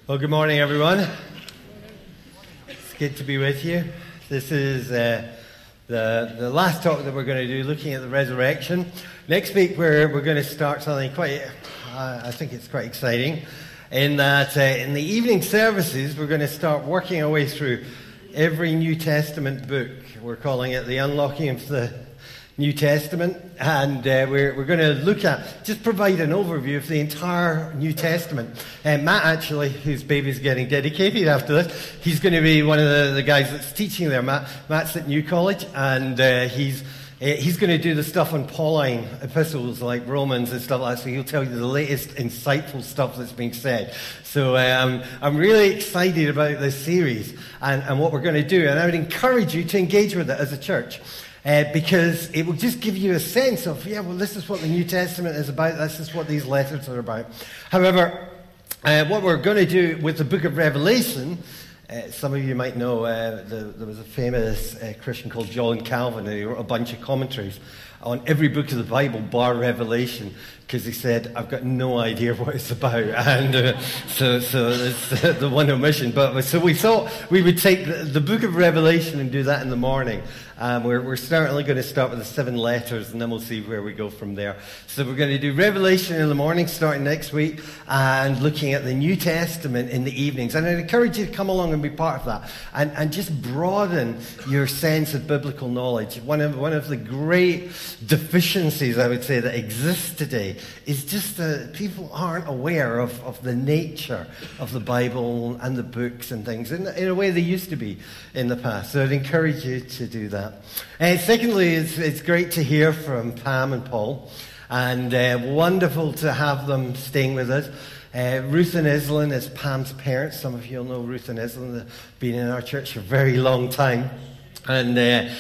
Well, good morning, everyone. It's good to be with you. This is the last talk that we're going to do, looking at the resurrection. Next week, we're going to start something quite, I think it's quite exciting, in that in the evening services, we're going to start working our way through every New Testament book. We're calling it the Unlocking of the New Testament, and we're going to look at, just provide an overview of the entire New Testament. Matt, actually, whose baby's getting dedicated after this, he's going to be one of the guys that's teaching there. Matt's at New College, and he's going to do the stuff on Pauline epistles like Romans and stuff like that, so he'll tell you the latest insightful stuff that's being said. So I'm really excited about this series and what we're going to do, and I would encourage you to engage with it as a church. Because it will just give you a sense of, this is what the New Testament is about, this is what these letters are about. However, what we're going to do with the book of Revelation, some of you might know there was a famous Christian called John Calvin, and he wrote a bunch of commentaries on every book of the Bible bar Revelation, because he said, I've got no idea what it's about, and so it's the one omission. But so we thought we would take the book of Revelation and do that in the morning. We're certainly going to start with the 7 letters, and then we'll see where we go from there. So we're going to do Revelation in the morning, starting next week, and looking at the New Testament in the evenings. And I'd encourage you to come along and be part of that, and just broaden your sense of biblical knowledge. One of the great deficiencies, I would say, that exists today is just that people aren't aware of the nature of the Bible and the books and things in a way they used to be in the past. So I'd encourage you to do that. Secondly, it's great to hear from Pam and Paul, and wonderful to have them staying with us. Ruth and Islin is Pam's parents. Some of you will know Ruth and Islin. They've been in our church for a very long time, and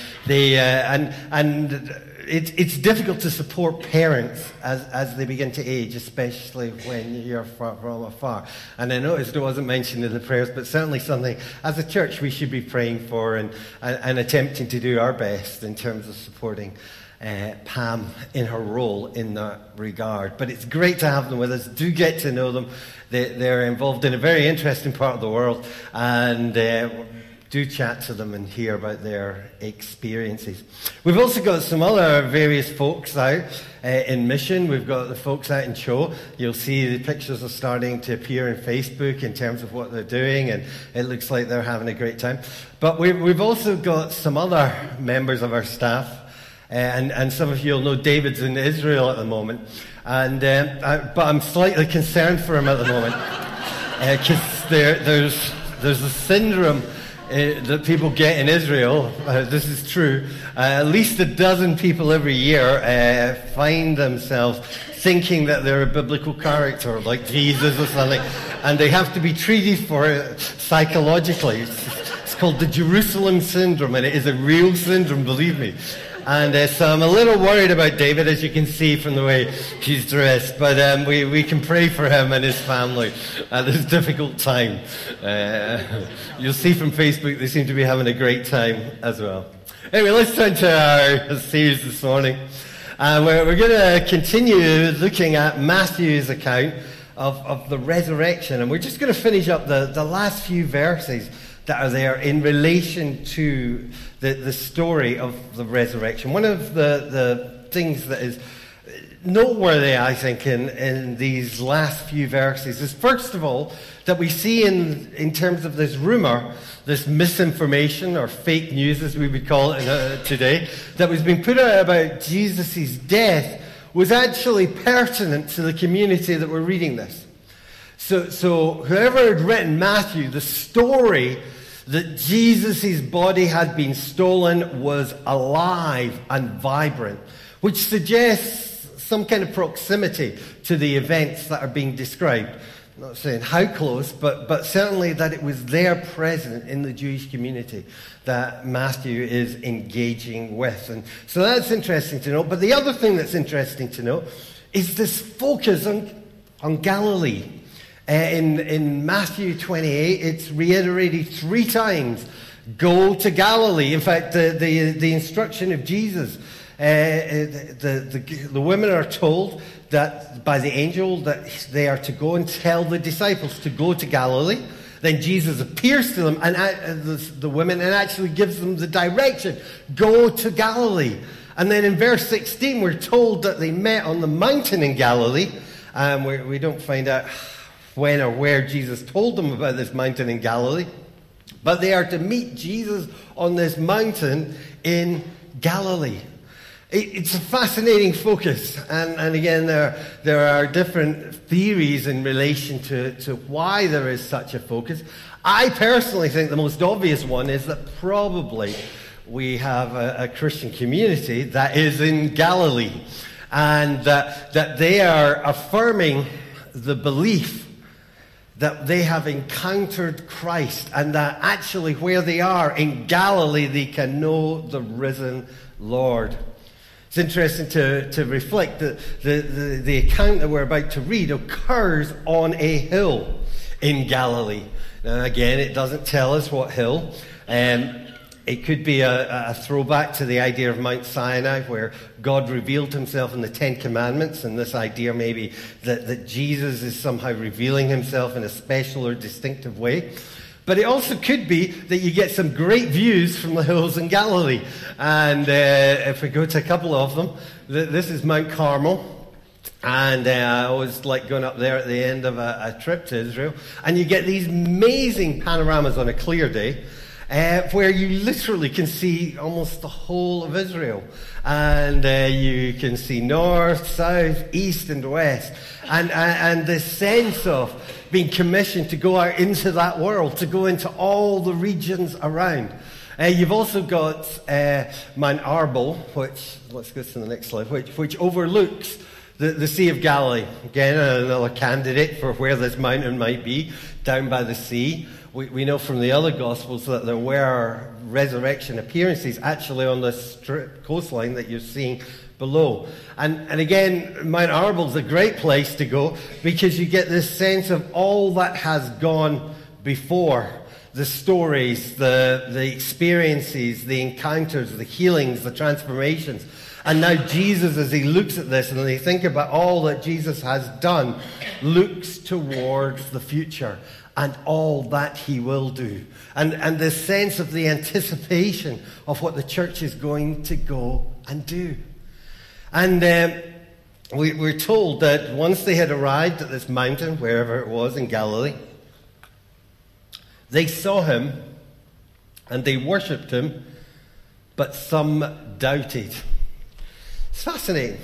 it's difficult to support parents as they begin to age, especially when you're from afar. And I noticed it wasn't mentioned in the prayers, but certainly something as a church we should be praying for and attempting to do our best in terms of supporting Pam in her role in that regard. But it's great to have them with us. Do get to know them. They're involved in a very interesting part of the world, and do chat to them and hear about their experiences. We've also got some other various folks out in mission. We've got the folks out in Cho. You'll see the pictures are starting to appear on Facebook in terms of what they're doing, and it looks like they're having a great time. But we've also got some other members of our staff, and some of you will know David's in Israel at the moment, but I'm slightly concerned for him at the moment, because there's a syndrome that people get in Israel. This is true. At least a dozen people every year find themselves thinking that they're a biblical character, like Jesus or something, and they have to be treated for it psychologically. It's called the Jerusalem syndrome, and it is a real syndrome, believe me. And so I'm a little worried about David, as you can see from the way he's dressed. But we can pray for him and his family at this difficult time. You'll see from Facebook they seem to be having a great time as well. Anyway, let's turn to our series this morning. We're going to continue looking at Matthew's account of the resurrection. And we're just going to finish up the last few verses that are there in relation to the story of the resurrection. One of the things that is noteworthy, I think, in these last few verses is, first of all, that we see in terms of this rumor, this misinformation, or fake news as we would call it today, that was being put out about Jesus' death was actually pertinent to the community that were reading this. So whoever had written Matthew, the story that Jesus' body had been stolen was alive and vibrant, which suggests some kind of proximity to the events that are being described. I'm not saying how close, but certainly that it was there present in the Jewish community that Matthew is engaging with. And so that's interesting to note. But the other thing that's interesting to note is this focus on Galilee. In Matthew 28, it's reiterated 3 times. Go to Galilee. In fact, the instruction of Jesus, the women are told that by the angel that they are to go and tell the disciples to go to Galilee. Then Jesus appears to them and the women and actually gives them the direction, go to Galilee. And then in verse 16, we're told that they met on the mountain in Galilee. We don't find out when or where Jesus told them about this mountain in Galilee. But they are to meet Jesus on this mountain in Galilee. It's a fascinating focus. And again, there are different theories in relation to why there is such a focus. I personally think the most obvious one is that probably we have a Christian community that is in Galilee, and that they are affirming the belief that they have encountered Christ, and that actually where they are in Galilee they can know the risen Lord. It's interesting to reflect that the account that we're about to read occurs on a hill in Galilee. Now again, it doesn't tell us what hill. It could be a throwback to the idea of Mount Sinai, where God revealed himself in the Ten Commandments, and this idea maybe that Jesus is somehow revealing himself in a special or distinctive way. But it also could be that you get some great views from the hills in Galilee. And if we go to a couple of them, this is Mount Carmel. And I always like going up there at the end of a trip to Israel. And you get these amazing panoramas on a clear day, where you literally can see almost the whole of Israel. And you can see north, south, east, and west. And the sense of being commissioned to go out into that world, to go into all the regions around. You've also got Mount Arbel, which, let's go to the next slide, which overlooks the Sea of Galilee. Again, another candidate for where this mountain might be, down by the sea. We know from the other Gospels that there were resurrection appearances actually on the strip coastline that you're seeing below. And again, Mount Arbel is a great place to go because you get this sense of all that has gone before. The stories, the experiences, the encounters, the healings, the transformations. And now Jesus, as he looks at this and they think about all that Jesus has done, looks towards the future and all that he will do. And the sense of the anticipation of what the church is going to go and do. And we're told that once they had arrived at this mountain, wherever it was in Galilee, they saw him and they worshipped him, but some doubted. It's fascinating.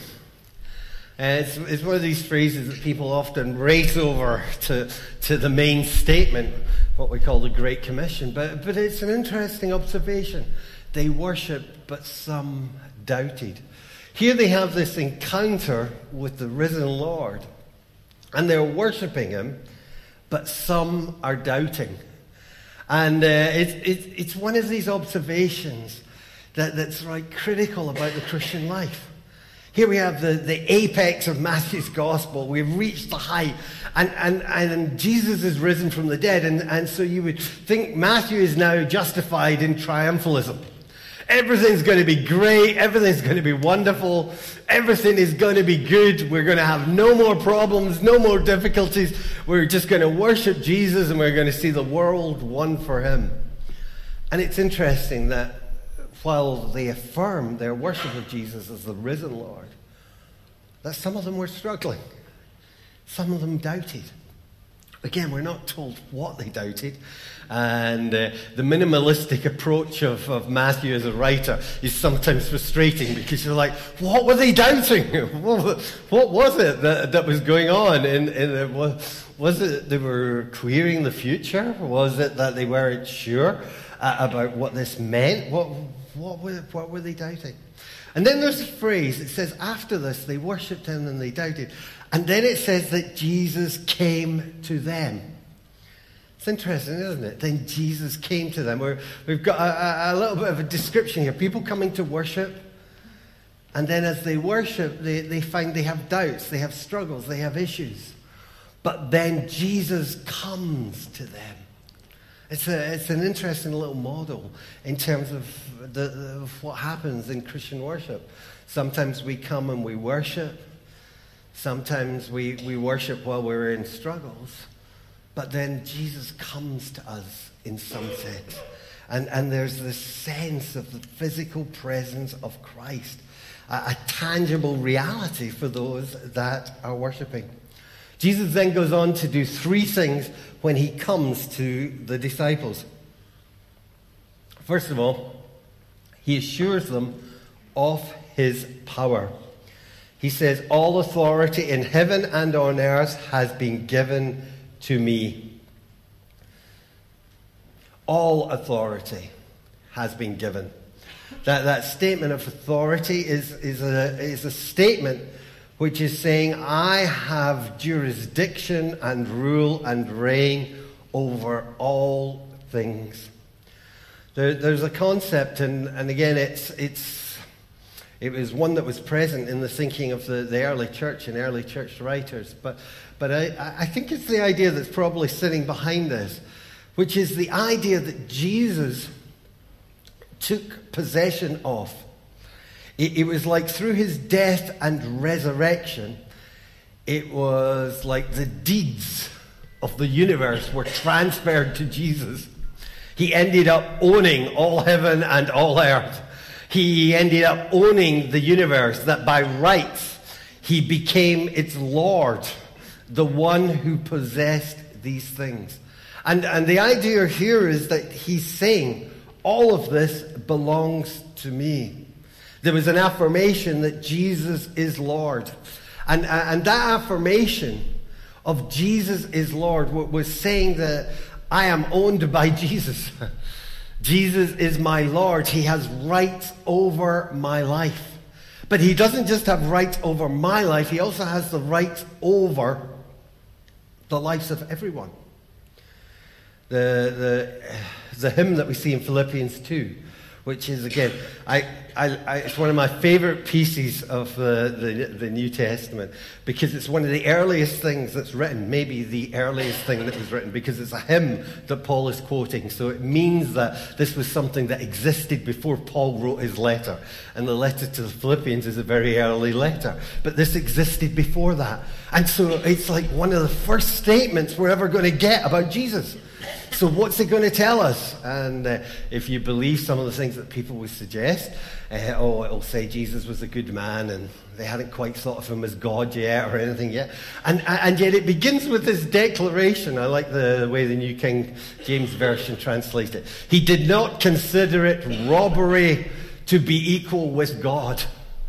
It's one of these phrases that people often race over to the main statement, what we call the Great Commission. But it's an interesting observation. They worshipped, but some doubted. Here they have this encounter with the risen Lord, and they're worshipping him, but some are doubting. And it's one of these observations that's right critical about the Christian life. Here we have the apex of Matthew's gospel. We've reached the height. And Jesus is risen from the dead. And so you would think Matthew is now justified in triumphalism. Everything's going to be great. Everything's going to be wonderful. Everything is going to be good. We're going to have no more problems, no more difficulties. We're just going to worship Jesus and we're going to see the world won for him. And it's interesting that while they affirm their worship of Jesus as the risen Lord, that some of them were struggling. Some of them doubted. Again, we're not told what they doubted. And the minimalistic approach of Matthew as a writer is sometimes frustrating because you're like, what were they doubting? What was it that was going on? Was it they were querying the future? Was it that they weren't sure about what this meant? What were they doubting? And then there's a phrase. It says, after this, they worshipped him and they doubted. And then it says that Jesus came to them. It's interesting, isn't it? Then Jesus came to them. We've got a little bit of a description here. People coming to worship. And then as they worship, they find they have doubts. They have struggles. They have issues. But then Jesus comes to them. It's an interesting little model in terms of what happens in Christian worship. Sometimes we come and we worship. Sometimes we worship while we're in struggles, but then Jesus comes to us in some sense. And there's this sense of the physical presence of Christ, a tangible reality for those that are worshiping. Jesus then goes on to do three things when he comes to the disciples. First of all, he assures them of his power. He says, all authority in heaven and on earth has been given to me. All authority has been given. That statement of authority is a statement which is saying, I have jurisdiction and rule and reign over all things. There's a concept, and again, it was one that was present in the thinking of the early church and early church writers. But I think it's the idea that's probably sitting behind this, which is the idea that Jesus took possession of. It was like through his death and resurrection, it was like the deeds of the universe were transferred to Jesus. He ended up owning all heaven and all earth. He ended up owning the universe, that by rights he became its Lord, the one who possessed these things. And the idea here is that he's saying, all of this belongs to me. There was an affirmation that Jesus is Lord. And that affirmation of Jesus is Lord was saying that I am owned by Jesus. Jesus is my Lord. He has rights over my life. But he doesn't just have rights over my life. He also has the rights over the lives of everyone. The hymn that we see in Philippians 2, which is, again, it's one of my favorite pieces of the New Testament, because it's one of the earliest things that's written, maybe the earliest thing that was written, because it's a hymn that Paul is quoting. So it means that this was something that existed before Paul wrote his letter. And the letter to the Philippians is a very early letter. But this existed before that. And so it's like one of the first statements we're ever going to get about Jesus. So what's it going to tell us? And if you believe some of the things that people would suggest, it'll say Jesus was a good man and they hadn't quite thought of him as God yet or anything yet. And yet it begins with this declaration. I like the way the New King James Version translates it. He did not consider it robbery to be equal with God.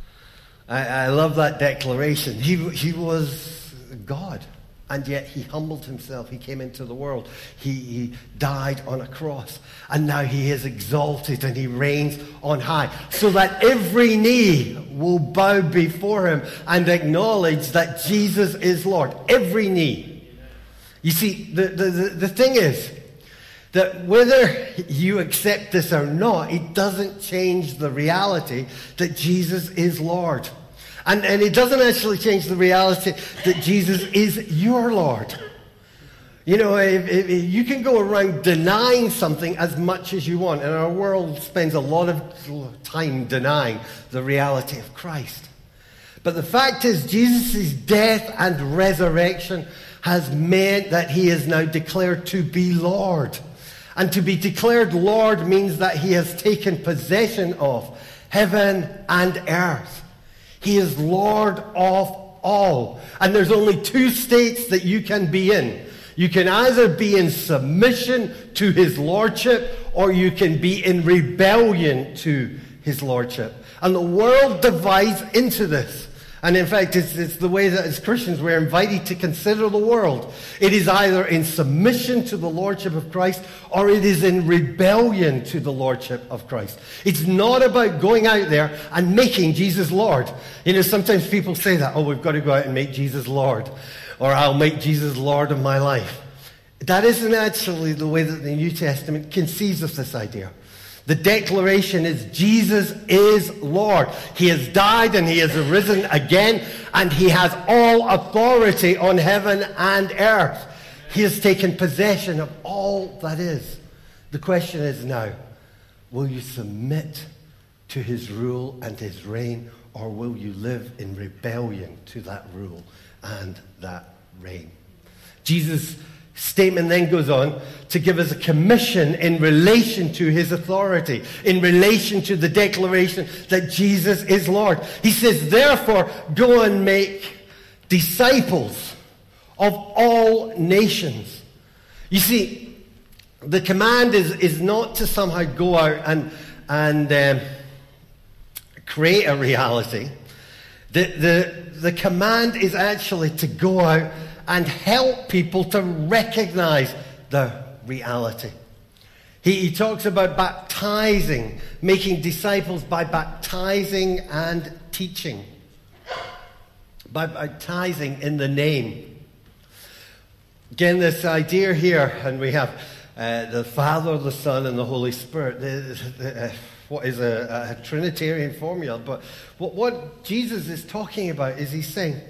I love that declaration. He was God. And yet he humbled himself. He came into the world. He died on a cross. And now he is exalted and he reigns on high. So that every knee will bow before him and acknowledge that Jesus is Lord. Every knee. You see, the thing is that whether you accept this or not, it doesn't change the reality that Jesus is Lord. And it doesn't actually change the reality that Jesus is your Lord. You know, if you can go around denying something as much as you want, and our world spends a lot of time denying the reality of Christ. But the fact is, Jesus' death and resurrection has meant that he is now declared to be Lord. And to be declared Lord means that he has taken possession of heaven and earth. He is Lord of all. And there's only two states that you can be in. You can either be in submission to his lordship, or you can be in rebellion to his lordship. And the world divides into this. And in fact, it's the way that as Christians we're invited to consider the world. It is either in submission to the lordship of Christ, or it is in rebellion to the lordship of Christ. It's not about going out there and making Jesus Lord. You know, sometimes people say that, we've got to go out and make Jesus Lord. Or I'll make Jesus Lord of my life. That isn't actually the way that the New Testament conceives of this idea. The declaration is Jesus is Lord. He has died and he has arisen again, and he has all authority on heaven and earth. He has taken possession of all that is. The question is now, will you submit to his rule and his reign or will you live in rebellion to that rule and that reign? Jesus' statement then goes on to give us a commission in relation to his authority, in relation to the declaration that Jesus is Lord. He says, therefore, go and make disciples of all nations. You see, the command is not to somehow go out and create a reality. The command is actually to go out and help people to recognize the reality. He talks about baptizing, making disciples by baptizing and teaching. By baptizing in the name. Again, this idea here, and we have the Father, the Son, and the Holy Spirit. What is a Trinitarian formula, but what Jesus is talking about is he's saying,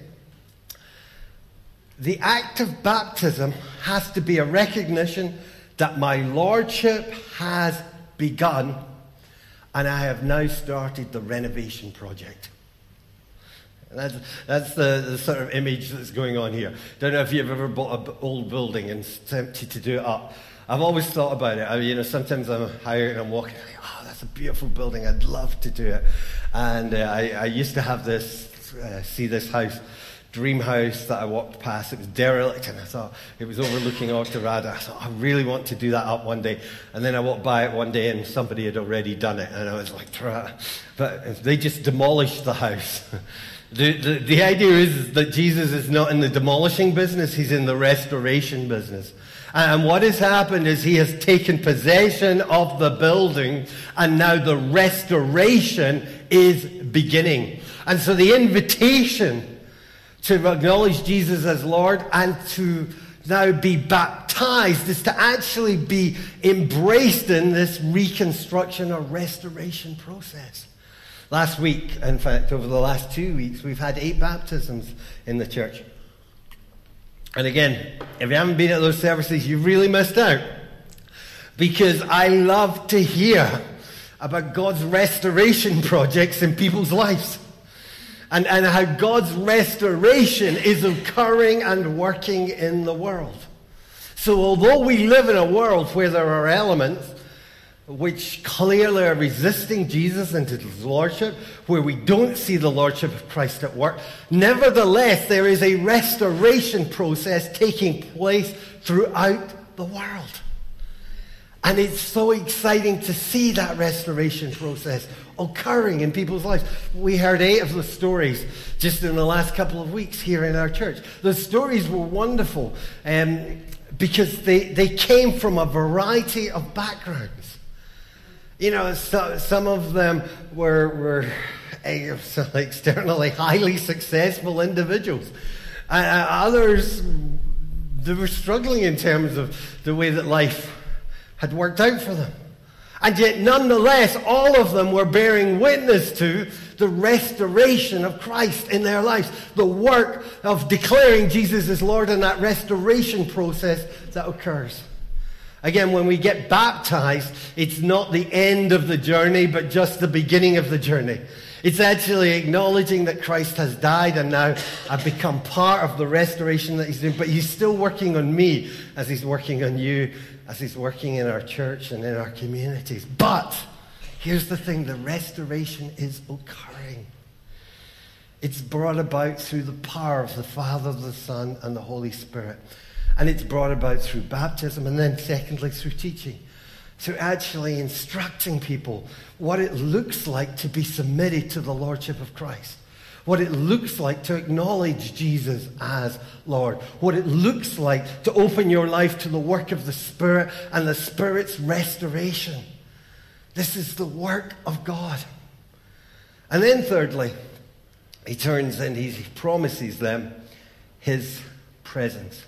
the act of baptism has to be a recognition that my lordship has begun and I have now started the renovation project. That's the sort of image that's going on here. Don't know if you've ever bought an old building and attempted to do it up. I've always thought about it. Sometimes I'm hired and I'm walking, oh, that's a beautiful building. I'd love to do it. And I used to have see this house, dream house that I walked past. It was derelict, and I thought it was overlooking Auchterarder. I thought, I really want to do that up one day. And then I walked by it one day, and somebody had already done it, and I was like, Trah. But they just demolished the house. The idea is that Jesus is not in the demolishing business; he's in the restoration business. And what has happened is he has taken possession of the building, and now the restoration is beginning. And so the invitation to acknowledge Jesus as Lord and to now be baptized is to actually be embraced in this reconstruction or restoration process. Last week, in fact, over the last 2 weeks, we've had 8 baptisms in the church. And again, if you haven't been at those services, you've really missed out. Because I love to hear about God's restoration projects in people's lives. And how God's restoration is occurring and working in the world. So although we live in a world where there are elements which clearly are resisting Jesus and his lordship, where we don't see the lordship of Christ at work, nevertheless, there is a restoration process taking place throughout the world. And it's so exciting to see that restoration process occurring in people's lives. We heard 8 of the stories just in the last couple of weeks here in our church. The stories were wonderful because they came from a variety of backgrounds. Some of them were externally highly successful individuals. Others, they were struggling in terms of the way that life had worked out for them. And yet, nonetheless, all of them were bearing witness to the restoration of Christ in their lives. The work of declaring Jesus as Lord and that restoration process that occurs. Again, when we get baptized, it's not the end of the journey, but just the beginning of the journey. It's actually acknowledging that Christ has died and now I've become part of the restoration that he's doing. But he's still working on me as he's working on you, as he's working in our church and in our communities. But here's the thing, the restoration is occurring. It's brought about through the power of the Father, the Son, and the Holy Spirit. And it's brought about through baptism and then secondly through teaching. Through actually instructing people what it looks like to be submitted to the Lordship of Christ. What it looks like to acknowledge Jesus as Lord. What it looks like to open your life to the work of the Spirit and the Spirit's restoration. This is the work of God. And then thirdly, he turns and he promises them his presence.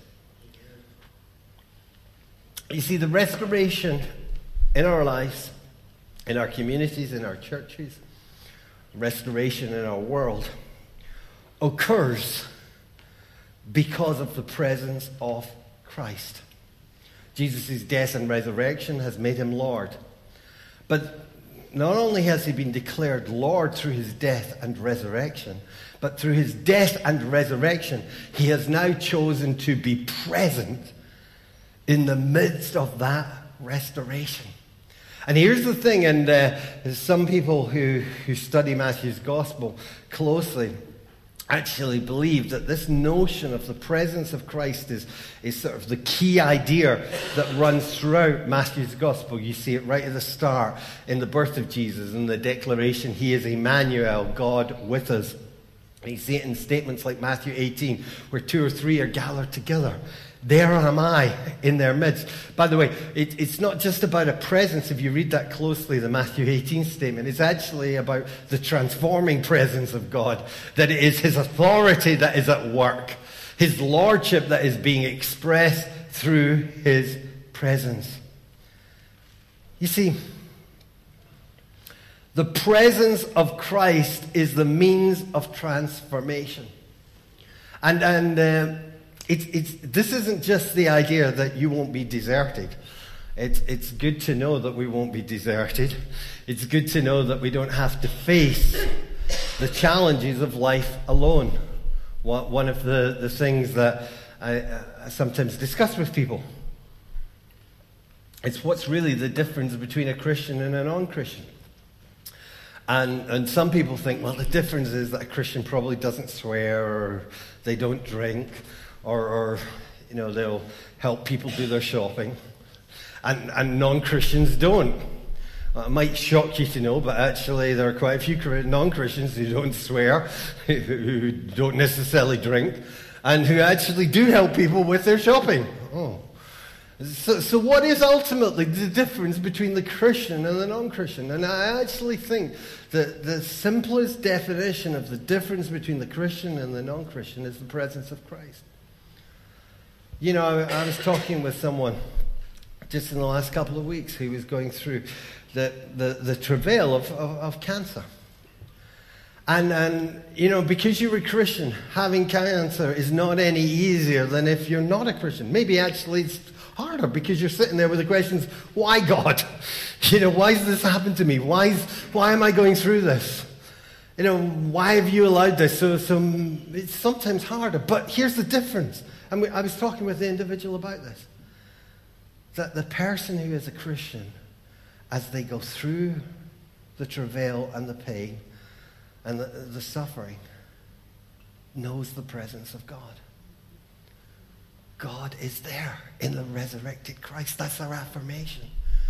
You see, the restoration in our lives, in our communities, in our churches, restoration in our world occurs because of the presence of Christ. Jesus' death and resurrection has made him Lord. But not only has he been declared Lord through his death and resurrection, but through his death and resurrection, he has now chosen to be present in the midst of that restoration. And here's the thing, and some people who study Matthew's gospel closely actually believe that this notion of the presence of Christ is sort of the key idea that runs throughout Matthew's gospel. You see it right at the start in the birth of Jesus and the declaration, he is Emmanuel, God with us. And you see it in statements like Matthew 18, where 2 or 3 are gathered together. There am I in their midst. By the way, it's not just about a presence. If you read that closely, the Matthew 18 statement, it's actually about the transforming presence of God. That it is his authority that is at work. His lordship that is being expressed through his presence. You see, the presence of Christ is the means of transformation. And this isn't just the idea that you won't be deserted. It's good to know that we won't be deserted. It's good to know that we don't have to face the challenges of life alone. One of the things that I sometimes discuss with people, it's what's really the difference between a Christian and a non-Christian. And some people think, well, the difference is that a Christian probably doesn't swear, or they don't drink, or they'll help people do their shopping, and non-Christians don't. It might shock you to know, but actually there are quite a few non-Christians who don't swear, who don't necessarily drink, and who actually do help people with their shopping. Oh. So what is ultimately the difference between the Christian and the non-Christian? And I actually think that the simplest definition of the difference between the Christian and the non-Christian is the presence of Christ. You know, I was talking with someone just in the last couple of weeks who was going through the travail of cancer. And because you're a Christian, having cancer is not any easier than if you're not a Christian. Maybe actually it's harder because you're sitting there with the questions, why God? Why has this happened to me? Why am I going through this? Why have you allowed this? So it's sometimes harder. But here's the difference. And I was talking with the individual about this. That the person who is a Christian, as they go through the travail and the pain and the suffering, knows the presence of God. God is there in the resurrected Christ. That's our affirmation.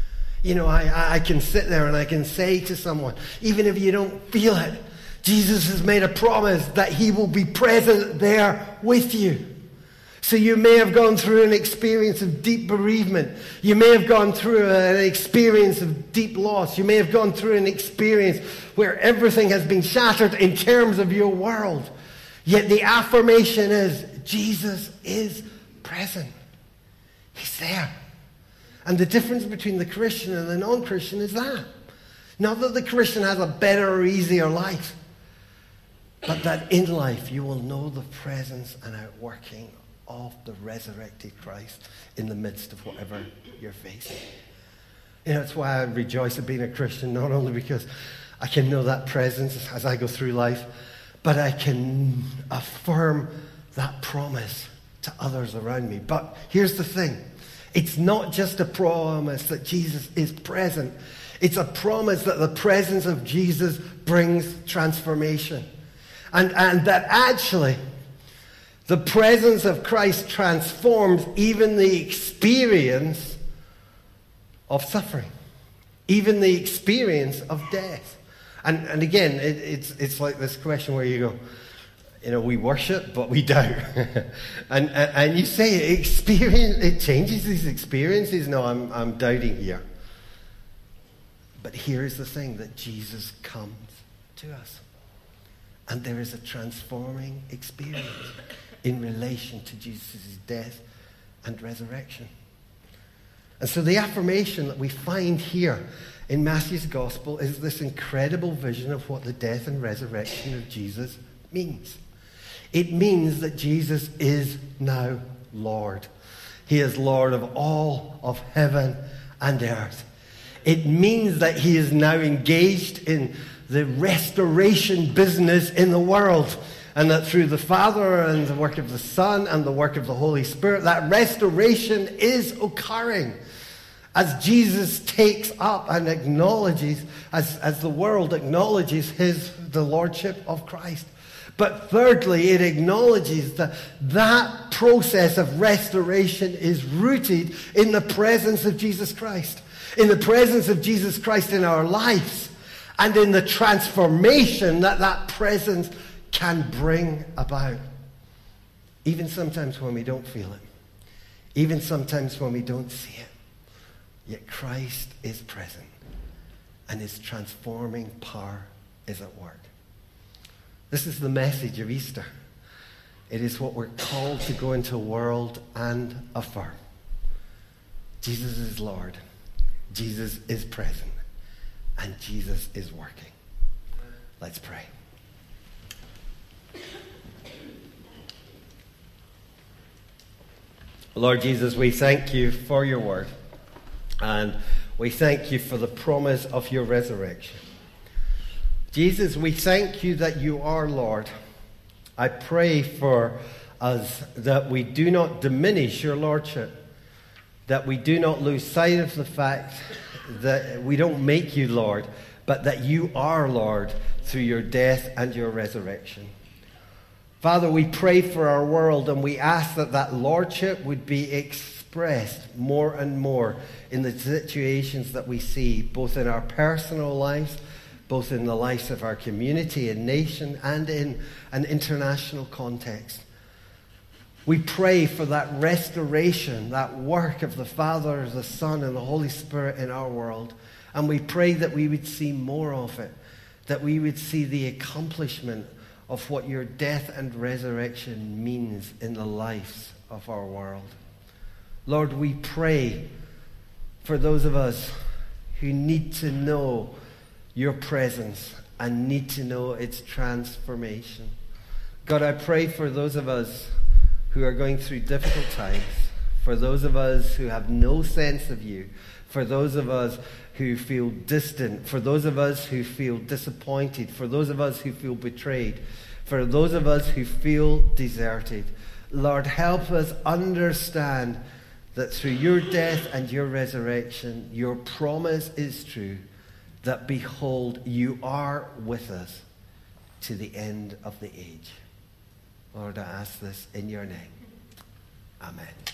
I can sit there and I can say to someone, even if you don't feel it, Jesus has made a promise that he will be present there with you. So you may have gone through an experience of deep bereavement. You may have gone through an experience of deep loss. You may have gone through an experience where everything has been shattered in terms of your world. Yet the affirmation is, Jesus is present. He's there. And the difference between the Christian and the non-Christian is that. Not that the Christian has a better or easier life, but that in life you will know the presence and outworking of the resurrected Christ in the midst of whatever you're facing. That's why I rejoice at being a Christian, not only because I can know that presence as I go through life, but I can affirm that promise to others around me. But here's the thing. It's not just a promise that Jesus is present. It's a promise that the presence of Jesus brings transformation. And that actually the presence of Christ transforms even the experience of suffering, even the experience of death. And again, it's like this question where you go, we worship, but we doubt. and you say it changes these experiences. No, I'm doubting here. But here's the thing, that Jesus comes to us. And there is a transforming experience in relation to Jesus' death and resurrection. And so the affirmation that we find here in Matthew's gospel is this incredible vision of what the death and resurrection of Jesus means. It means that Jesus is now Lord. He is Lord of all of heaven and earth. It means that he is now engaged in the restoration business in the world. And that through the Father and the work of the Son and the work of the Holy Spirit, that restoration is occurring. As Jesus takes up and acknowledges, as the world acknowledges the Lordship of Christ. But thirdly, it acknowledges that that process of restoration is rooted in the presence of Jesus Christ. In the presence of Jesus Christ in our lives. And in the transformation that presence can bring about. Even sometimes when we don't feel it. Even sometimes when we don't see it. Yet Christ is present. And his transforming power is at work. This is the message of Easter. It is what we're called to go into the world and affirm. Jesus is Lord. Jesus is present. And Jesus is working. Let's pray. Lord Jesus, we thank you for your word. And we thank you for the promise of your resurrection. Jesus, we thank you that you are Lord. I pray for us that we do not diminish your lordship, that we do not lose sight of the fact that we don't make you Lord, but that you are Lord through your death and your resurrection. Father, we pray for our world and we ask that that lordship would be expressed more and more in the situations that we see, both in our personal lives, both in the lives of our community and nation, and in an international context. We pray for that restoration, that work of the Father, the Son, and the Holy Spirit in our world. And we pray that we would see more of it, that we would see the accomplishment of what your death and resurrection means in the lives of our world. Lord, we pray for those of us who need to know your presence and need to know its transformation. God, I pray for those of us who are going through difficult times, for those of us who have no sense of you, for those of us who feel distant, for those of us who feel disappointed, for those of us who feel betrayed, for those of us who feel deserted. Lord, help us understand that through your death and your resurrection, your promise is true, that behold, you are with us to the end of the age. Lord, I ask this in your name. Amen.